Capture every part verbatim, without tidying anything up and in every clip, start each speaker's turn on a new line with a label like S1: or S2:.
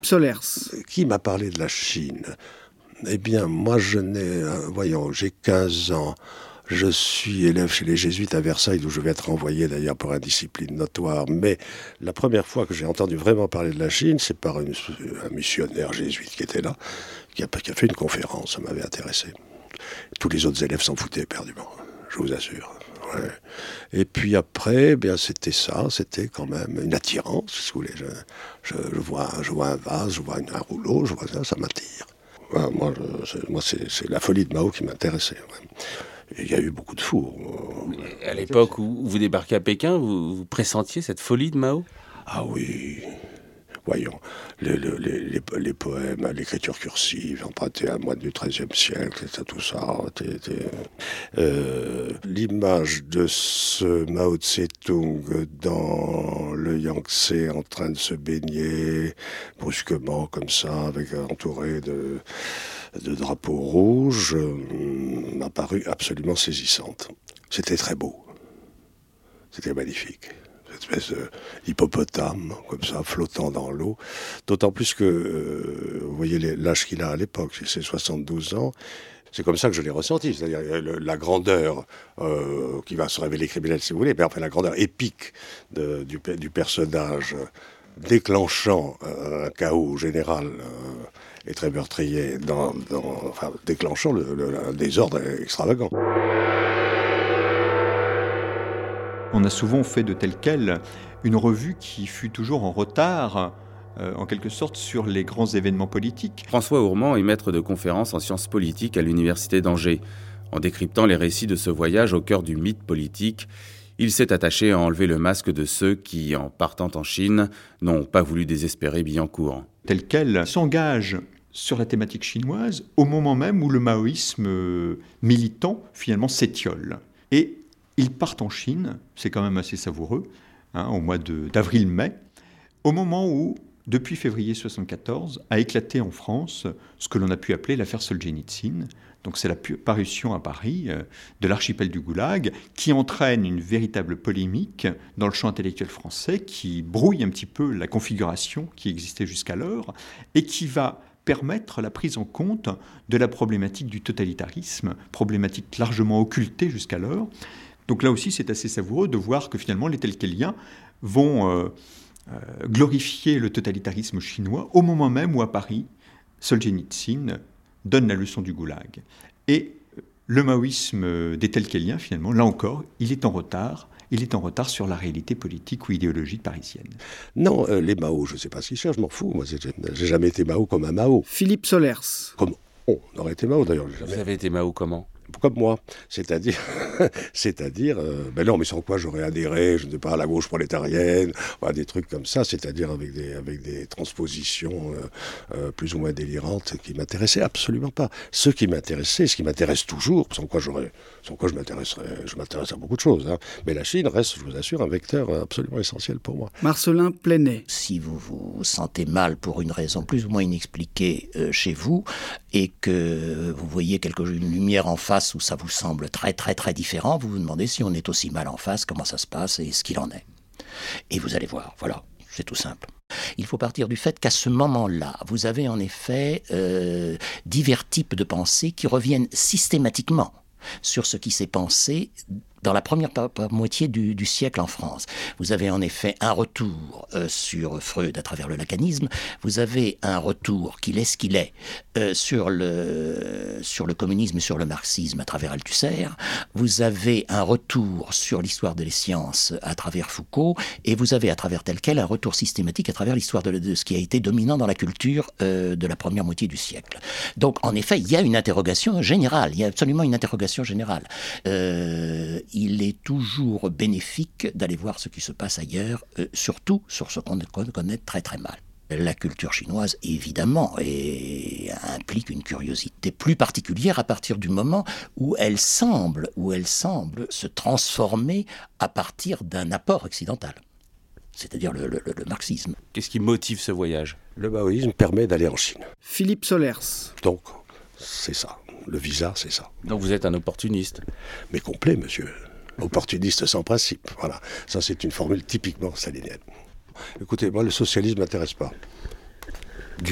S1: Solers.
S2: Qui m'a parlé de la Chine ? Eh bien, moi, je n'ai... euh, voyons, j'ai quinze ans. Je suis élève chez les Jésuites à Versailles, d'où je vais être renvoyé d'ailleurs pour indiscipline notoire. Mais la première fois que j'ai entendu vraiment parler de la Chine, c'est par une, un missionnaire jésuite qui était là, qui a, qui a fait une conférence. Ça m'avait intéressé. Tous les autres élèves s'en foutaient éperdument, je vous assure. Ouais. Et puis après, eh bien c'était ça, c'était quand même une attirance, si vous voulez. Je, je, je, vois, je vois un vase, je vois un rouleau, je vois ça, ça m'attire. Ouais, moi, je, c'est, moi c'est, c'est la folie de Mao qui m'intéressait. Ouais. Il y a eu beaucoup de fous.
S3: À l'époque où vous débarquez à Pékin, vous, vous pressentiez cette folie de Mao ?
S2: Ah oui. Voyons, les, les, les, les poèmes, l'écriture cursive, empruntés à moi du treizième siècle, tout ça. T'es, t'es, euh, l'image de ce Mao Tse-tung dans le Yangtze en train de se baigner brusquement comme ça, avec entouré de, de drapeaux rouges, euh, m'a paru absolument saisissante. C'était très beau. C'était magnifique. Espèce d'hippopotame, comme ça, flottant dans l'eau. D'autant plus que, euh, vous voyez les, l'âge qu'il a à l'époque, c'est soixante-douze ans. C'est comme ça que je l'ai ressenti, c'est-à-dire le, la grandeur euh, qui va se révéler criminelle, si vous voulez, mais enfin la grandeur épique de, du, du personnage déclenchant euh, un chaos général euh, et très meurtrier, dans, dans, enfin, déclenchant le, le, un désordre extravagant.
S4: On a souvent fait de Tel Quel une revue qui fut toujours en retard, euh, en quelque sorte, sur les grands événements politiques.
S3: François Ourmand est maître de conférences en sciences politiques à l'université d'Angers. En décryptant les récits de ce voyage au cœur du mythe politique, il s'est attaché à enlever le masque de ceux qui, en partant en Chine, n'ont pas voulu désespérer Billancourt.
S4: Tel Quel s'engage sur la thématique chinoise au moment même où le maoïsme militant, finalement, s'étiole. Et ils partent en Chine, c'est quand même assez savoureux, hein, au mois de, d'avril-mai, au moment où, depuis février soixante-quatorze, a éclaté en France ce que l'on a pu appeler l'affaire Solzhenitsyn. Donc c'est la parution à Paris euh, de l'archipel du Goulag, qui entraîne une véritable polémique dans le champ intellectuel français, qui brouille un petit peu la configuration qui existait jusqu'alors, et qui va permettre la prise en compte de la problématique du totalitarisme, problématique largement occultée jusqu'alors. Donc là aussi, c'est assez savoureux de voir que finalement, les Telqueliens vont euh, euh, glorifier le totalitarisme chinois au moment même où, à Paris, Solzhenitsyn donne la leçon du goulag. Et le maoïsme des Telqueliens, finalement, là encore, il est en retard. Il est en retard sur la réalité politique ou idéologique parisienne.
S2: Non, euh, les Mao, je ne sais pas ce qu'ils cherchent, je m'en fous. Moi, j'ai, j'ai jamais été Mao comme un Mao.
S1: Philippe Solers.
S2: Comme on aurait été Mao, d'ailleurs. Jamais.
S3: Vous avez été Mao comment ?
S2: Comme moi, c'est-à-dire, c'est-à-dire, euh, ben non, mais sans quoi j'aurais adhéré, je ne sais pas, à la gauche prolétarienne, voilà, des trucs comme ça, c'est-à-dire avec des, avec des transpositions euh, euh, plus ou moins délirantes qui m'intéressaient absolument pas. Ce qui m'intéressait, ce qui m'intéresse toujours, sans quoi j'aurais, sans quoi je m'intéresserais, je m'intéresse à beaucoup de choses, hein, mais la Chine reste, je vous assure, un vecteur absolument essentiel pour moi.
S1: Marcelin Plenay.
S5: Si vous vous sentez mal pour une raison plus ou moins inexpliquée euh, chez vous, et que vous voyez quelque une lumière en face où ça vous semble très très très différent, vous vous demandez si on est aussi mal en face, comment ça se passe et ce qu'il en est. Et vous allez voir, voilà, c'est tout simple. Il faut partir du fait qu'à ce moment-là, vous avez en effet euh, divers types de pensées qui reviennent systématiquement sur ce qui s'est pensé dans la première moitié du, du siècle en France. Vous avez en effet un retour euh, sur Freud à travers le lacanisme, vous avez un retour qu'il est ce qu'il est euh, sur, le, sur le communisme et sur le marxisme à travers Althusser, vous avez un retour sur l'histoire des sciences à travers Foucault, et vous avez à travers tel quel un retour systématique à travers l'histoire de, de ce qui a été dominant dans la culture euh, de la première moitié du siècle. Donc en effet, il y a une interrogation générale, il y a absolument une interrogation générale. Euh, il est toujours bénéfique d'aller voir ce qui se passe ailleurs, euh, surtout sur ce qu'on connaît très très mal. La culture chinoise, évidemment, et implique une curiosité plus particulière à partir du moment où elle semble, où elle semble se transformer à partir d'un apport occidental, c'est-à-dire le, le, le marxisme.
S3: Qu'est-ce qui motive ce voyage ?
S2: Le maoïsme permet d'aller en Chine.
S1: Philippe Solers.
S2: Donc, c'est ça. Le visa, c'est ça.
S3: Donc vous êtes un opportuniste ?
S2: Mais complet, monsieur. Opportuniste sans principe. Voilà. Ça, c'est une formule typiquement stalinienne. Écoutez, moi, le socialisme ne m'intéresse pas.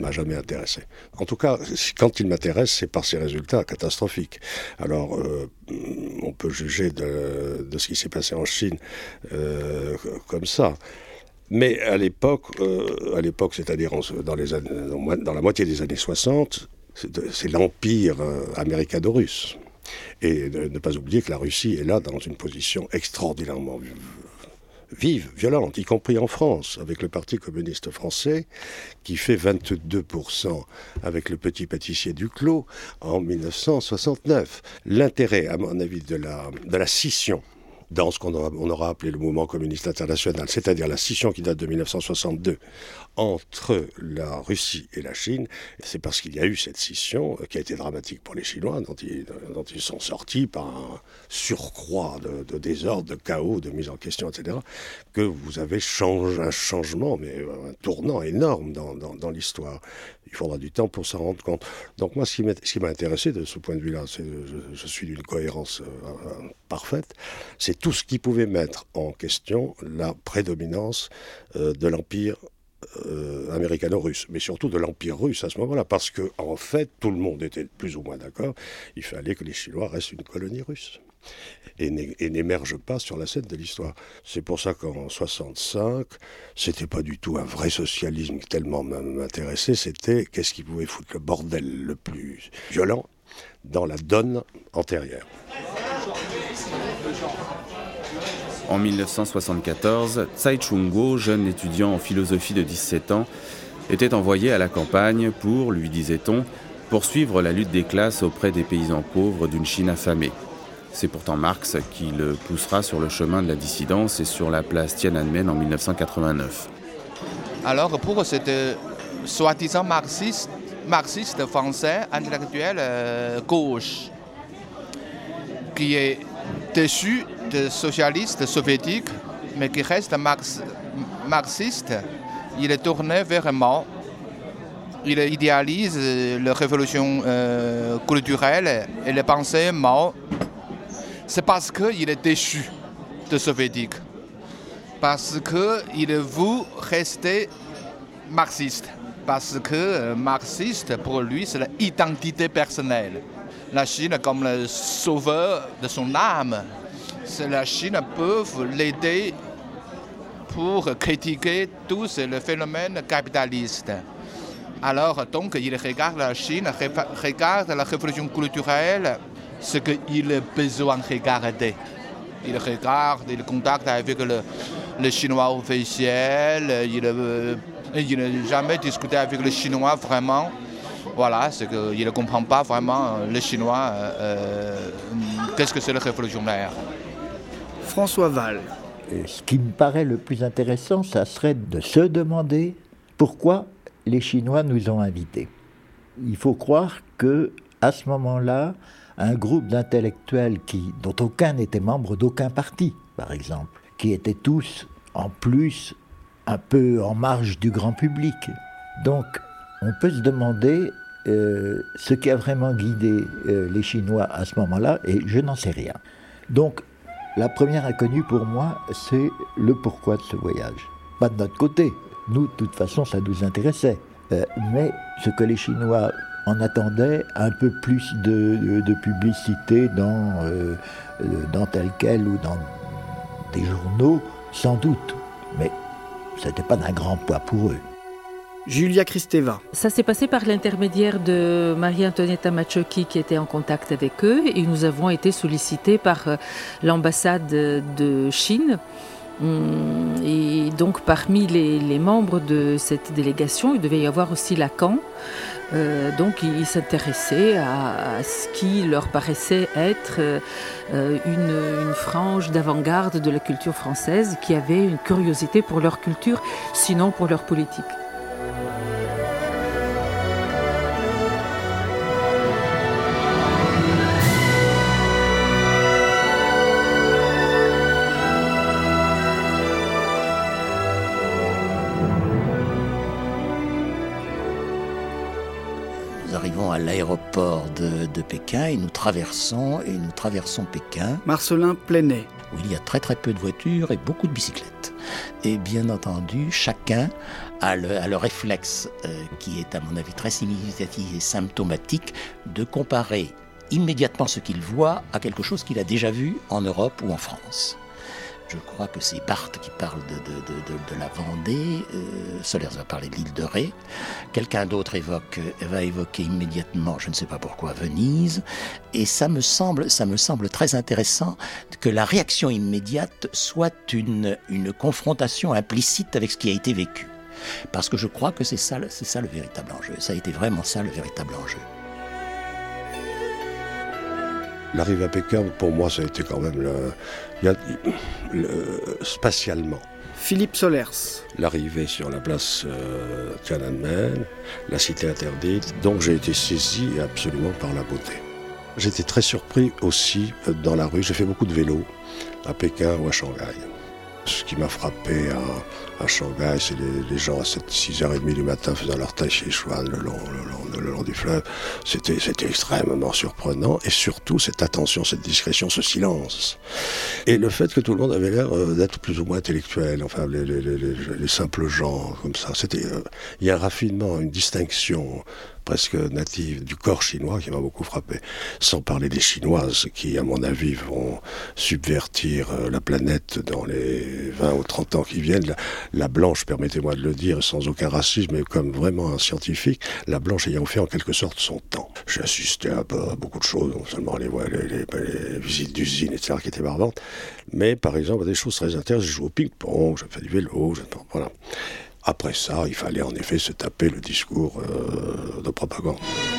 S2: m'a jamais intéressé. En tout cas, quand il m'intéresse, c'est par ses résultats catastrophiques. Alors, euh, on peut juger de, de ce qui s'est passé en Chine euh, comme ça. Mais à l'époque, euh, à l'époque, c'est-à-dire dans, les années, dans la moitié des années soixante, c'est, c'est l'empire euh, américano-russe. Et ne, ne pas oublier que la Russie est là dans une position extraordinairement vive, violente, y compris en France, avec le Parti communiste français, qui fait vingt-deux pour cent avec le petit pâtissier Duclos en dix-neuf cent soixante-neuf. L'intérêt, à mon avis, de la, de la scission, dans ce qu'on aura, on aura appelé le mouvement communiste international, c'est-à-dire la scission qui date de dix-neuf cent soixante-deux entre la Russie et la Chine, c'est parce qu'il y a eu cette scission qui a été dramatique pour les Chinois, dont ils, dont ils sont sortis par un surcroît de, de désordre, de chaos, de mise en question, et cetera, que vous avez changé, un changement, mais un tournant énorme dans, dans, dans l'histoire. Il faudra du temps pour s'en rendre compte. Donc moi, ce qui m'a, ce qui m'a intéressé de ce point de vue-là, c'est, je, je suis d'une cohérence euh, parfaite, c'est tout ce qui pouvait mettre en question la prédominance euh, de l'empire euh, américano-russe, mais surtout de l'empire russe à ce moment-là, parce que en fait, tout le monde était plus ou moins d'accord, il fallait que les Chinois restent une colonie russe. Et, et n'émerge pas sur la scène de l'histoire. C'est pour ça qu'en soixante-cinq, c'était pas du tout un vrai socialisme qui tellement m'intéressait, c'était qu'est-ce qui pouvait foutre le bordel le plus violent dans la donne antérieure.
S3: En dix-neuf cent soixante-quatorze, Tsai Chung-o, jeune étudiant en philosophie de dix-sept ans, était envoyé à la campagne pour, lui disait-on, poursuivre la lutte des classes auprès des paysans pauvres d'une Chine affamée. C'est pourtant Marx qui le poussera sur le chemin de la dissidence et sur la place Tiananmen en dix-neuf cent quatre-vingt-neuf.
S6: Alors pour cette soi-disant marxiste, marxiste français intellectuel euh, gauche, qui est déchu de socialiste soviétique, mais qui reste marx, marxiste, il est tourné vers Mao. Il idéalise la révolution euh, culturelle et les pensées Mao. C'est parce qu'il est déchu de soviétique, parce qu'il veut rester marxiste, parce que marxiste, pour lui, c'est l'identité personnelle. La Chine comme le sauveur de son âme, c'est la Chine peut l'aider pour critiquer tous les phénomènes capitalistes. Alors, donc, il regarde la Chine, regarde la révolution culturelle, ce qu'il a besoin de regarder. Il regarde, il contacte avec le, le chinois officiel, il n'a jamais discuté avec le chinois vraiment. Voilà, c'est qu'il ne comprend pas vraiment le chinois, euh, qu'est-ce que c'est le révolutionnaire.
S1: François Val.
S7: Et ce qui me paraît le plus intéressant, ça serait de se demander pourquoi les Chinois nous ont invités. Il faut croire qu'à ce moment-là, un groupe d'intellectuels qui, dont aucun n'était membre d'aucun parti, par exemple, qui étaient tous, en plus, un peu en marge du grand public. Donc, on peut se demander euh, ce qui a vraiment guidé euh, les Chinois à ce moment-là, et je n'en sais rien. Donc, la première inconnue pour moi, c'est le pourquoi de ce voyage. Pas de notre côté. Nous, de toute façon, ça nous intéressait. Euh, mais ce que les Chinois en attendaient, un peu plus de, de, de publicité dans, euh, dans tel quel ou dans des journaux, sans doute. Mais ce n'était pas d'un grand poids pour eux.
S1: Julia Kristeva.
S8: Ça s'est passé par l'intermédiaire de Marie-Antonietta Maciocchi qui était en contact avec eux et nous avons été sollicités par l'ambassade de Chine. Et donc parmi les, les membres de cette délégation, il devait y avoir aussi Lacan. Euh, donc ils s'intéressaient à, à ce qui leur paraissait être euh, une, une frange d'avant-garde de la culture française qui avait une curiosité pour leur culture, sinon pour leur politique.
S5: À l'aéroport de, de Pékin et nous traversons et nous traversons Pékin.
S1: Marcelin Plenet.
S5: Où il y a très très peu de voitures et beaucoup de bicyclettes. Et bien entendu, chacun a le, a le réflexe, euh, qui est à mon avis très significatif et symptomatique, de comparer immédiatement ce qu'il voit à quelque chose qu'il a déjà vu en Europe ou en France. Je crois que c'est Barthes qui parle de, de, de, de, de la Vendée, euh, Solers va parler de l'île de Ré, quelqu'un d'autre évoque, va évoquer immédiatement, je ne sais pas pourquoi, Venise, et ça me semble, ça me semble très intéressant que la réaction immédiate soit une, une confrontation implicite avec ce qui a été vécu. Parce que je crois que c'est ça, c'est ça le véritable enjeu, ça a été vraiment ça le véritable enjeu.
S2: L'arrivée à Pékin, pour moi, ça a été quand même le, le, le, spatialement.
S1: Philippe Solers.
S2: L'arrivée sur la place euh, Tiananmen, la cité interdite, donc j'ai été saisi absolument par la beauté. J'étais très surpris aussi dans la rue, j'ai fait beaucoup de vélo à Pékin ou à Shanghai. Ce qui m'a frappé à, à Shanghai, c'est les, les gens à six heures trente du matin faisant leur tai chi chuan le long, le long, le long du fleuve. C'était, c'était extrêmement surprenant. Et surtout, cette attention, cette discrétion, ce silence. Et le fait que tout le monde avait l'air d'être plus ou moins intellectuel. Enfin, les, les, les, les, les simples gens, comme ça. C'était, euh, il y a un raffinement, une distinction presque native du corps chinois qui m'a beaucoup frappé. Sans parler des Chinoises qui, à mon avis, vont subvertir la planète dans les vingt ou trente ans qui viennent. La, la blanche, permettez-moi de le dire, sans aucun racisme, mais comme vraiment un scientifique, la blanche ayant fait en quelque sorte son temps. J'ai assisté à, à beaucoup de choses, non seulement les, les, les, les visites d'usines, et cetera, qui étaient barbantes, mais par exemple, des choses très intéressantes. J'ai joué au ping-pong, j'ai fait du vélo, j'ai... voilà. Après ça, il fallait en effet se taper le discours euh, de propagande.